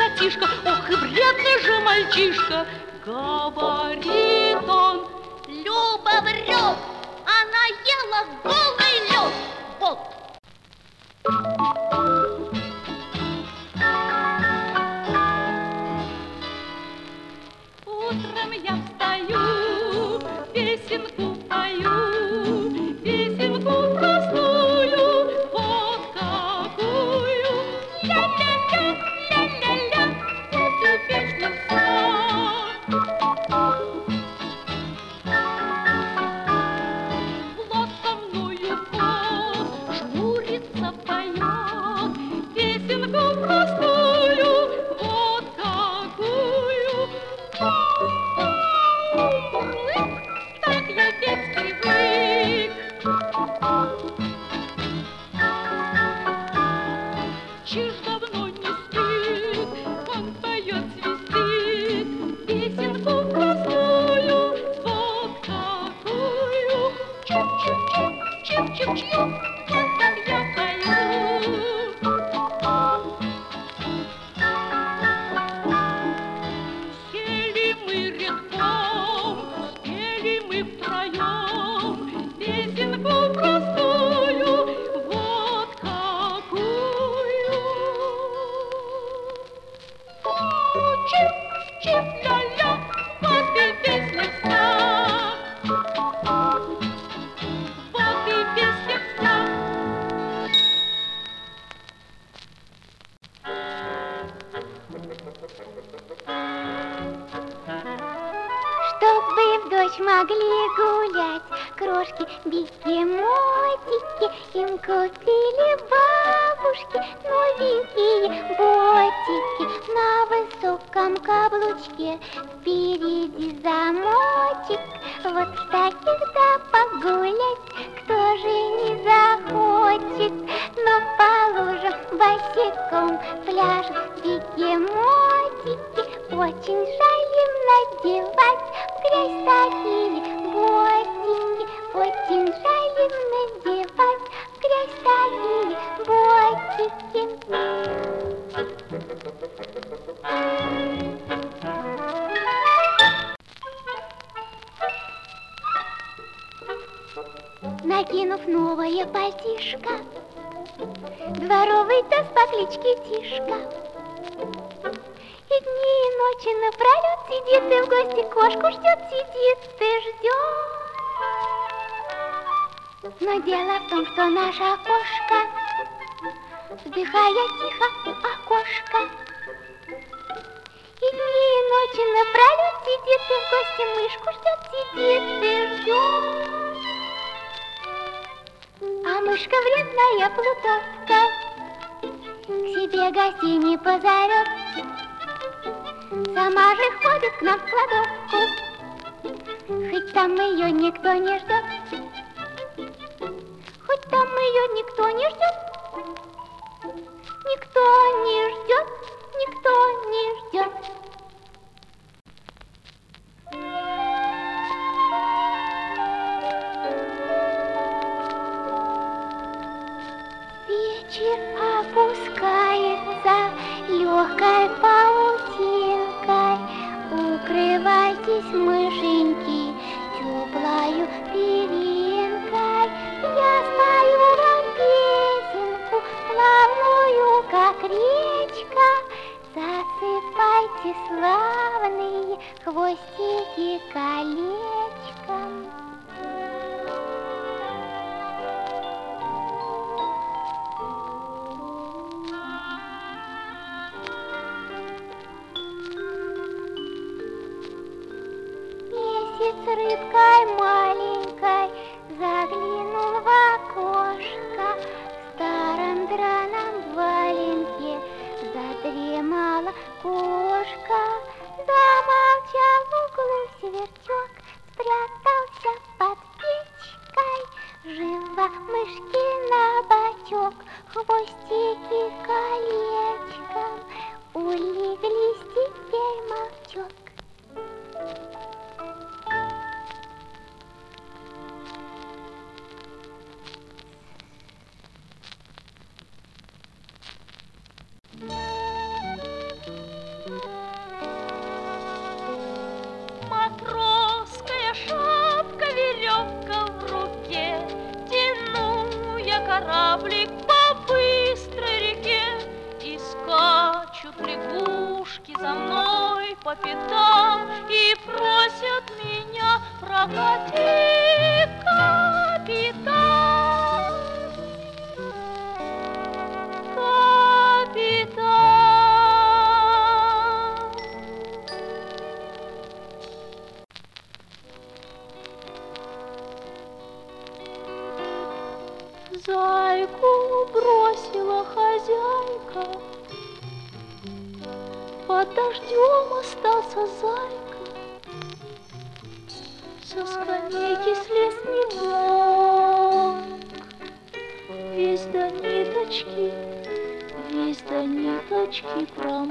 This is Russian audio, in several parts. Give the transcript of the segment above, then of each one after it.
братишка, ох и вредный же мальчишка. Говорит он: Люба врет, она ела голый лед. Вот. Утром я встаю, песенку пою, песенку простую, вот какую. Ля-ля-ля, ля-ля-ля, эту песню знаю. Ласковную кот жмурится, поет песенку простую, вот какую. Так я петь привык. Чиж давно не спит, он поет, свистит песенку простую, вот какую. Чуп-чуп-чуп, чуп-чуп-чуп, вот так я пою. Сели мы редком, спели мы втроем песенку простую, вот какую. Чип-чип-ля-ля, вот и песня вся. Вот и песня вся. Чтобы в дождь могли гулять крошки, бегемотики, им купили бабушки новенькие ботики. На высоком каблучке впереди замочек. Вот в таких-то погулять кто же не захочет. Но по лужам босиком пляшут бегемотики. Очень жаль им надевать в грязь такие ботинки. Очень жаль им надевать в грязь такие ботики. Накинув новое пальтишко, дворовый пес по кличке Тишка и дни и ночи напролет сидит и в гости кошку ждет, сидит и ждет. Но дело в том, что наша кошка, вздыхая тихо, окошко, и дни и ночи напролет сидит и в гости мышку ждет, сидит и ждет. А мышка вредная плутовка к себе гостей не позовет. Сама же ходит к нам в кладовку, хоть там ее никто не ждет. Хоть там ее никто не ждет. Никто не ждет, никто не ждет. Вечер опускается легкой паутинкой. Укрывайтесь, мышеньки, теплою перинкой. Я спою вам песенку, плавную, как речка. Засыпайте славные хвостики колечком. Месяц рыбкой маленькой заглянул в окошко. В старом драном валенке задремала кошка. Замолчал в углу сверчок, спрятался под печкой. Живо мышки на бочок, хвостики колечком. Улеглись теперь молчок. лягушки за мной по пятам и просят меня прокати, капитан, капитан. Зайку бросила хозяйка, под дождем остался зайка. Со скамейки слез не мог, весь до ниточки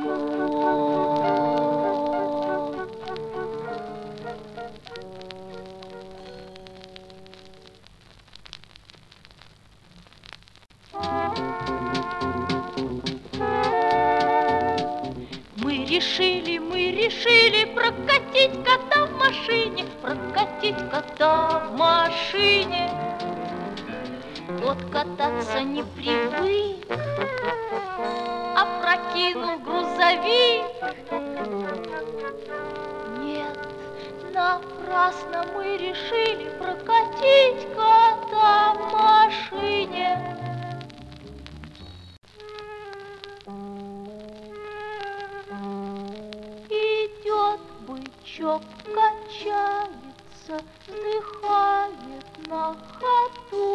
промок. Мы решили прокатить кота в машине, прокатить кота в машине. Тот кататься не привык, опрокинул грузовик. Нет, напрасно мы решили прокатить кота в машине. Идет бычок, качается, вздыхает на ходу.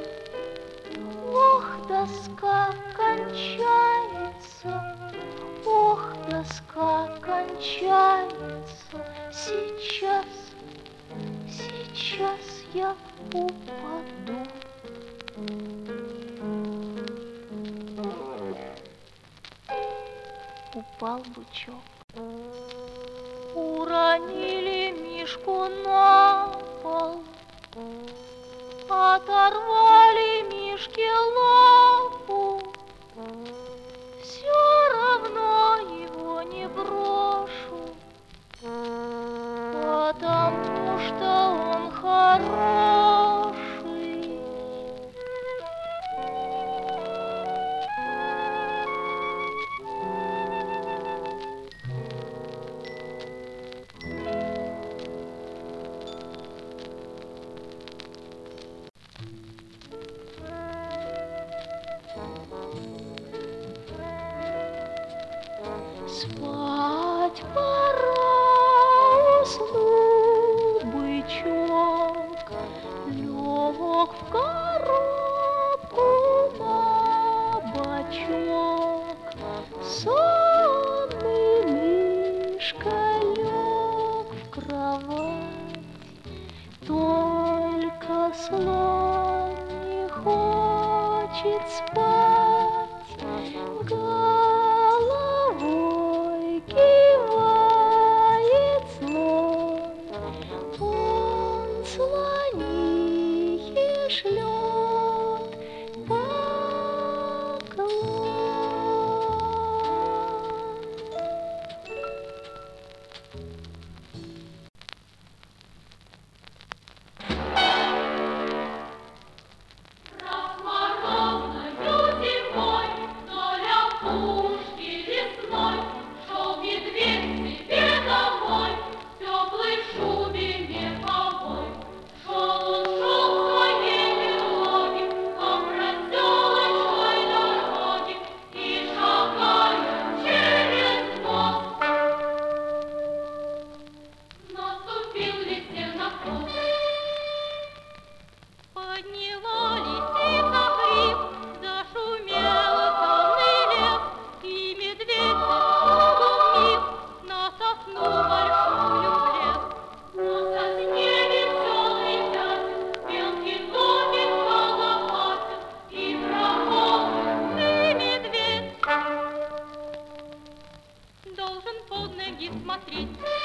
Ох, доска кончается, ох, доска кончается. Сейчас я упаду. Упал бычок. Уронили мишку на пол, оторвали мишке лапу. Все равно его не брошу, потому что он хороший. Спать пора, уснул бычок, лег в коробку на бочок. Сонный мишка лег в кровать, только слон не хочет спать. Головой кивает слон, он слонихе шлет поклон. Поднялись и хрипт, зашумел сонный лес, и медведь сходу вмиг на сосну большую влез. На сосне веселый дятел, мелкий домик колокотит, и проворный медведь должен под ноги смотреть.